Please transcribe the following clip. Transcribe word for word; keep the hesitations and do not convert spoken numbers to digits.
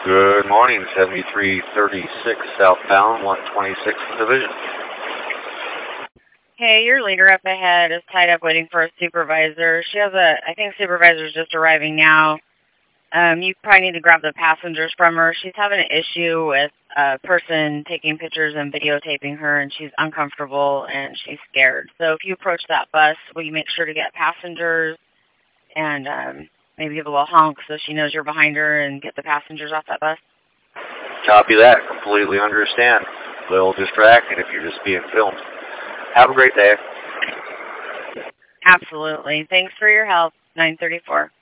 Good morning, seventy-three thirty-six southbound, one twenty-sixth Division. Hey, your leader up ahead is tied up waiting for a supervisor. She has a, I think supervisor's just arriving now. Um, you probably need to grab the passengers from her. She's having an issue with a person taking pictures and videotaping her, and she's uncomfortable and she's scared. So if you approach that bus, will you make sure to get passengers and um, maybe give a little honk so she knows you're behind her and get the passengers off that bus? Copy that. Completely understand. A little distracting if you're just being filmed. Have a great day. Absolutely. Thanks for your help. nine thirty-four.